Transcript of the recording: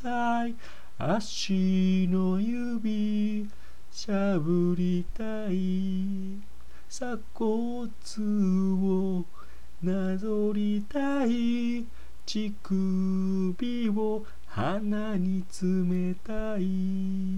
たい。足の指しゃぶりたい。鎖骨をなぞりたい。乳首を鼻に詰めたい。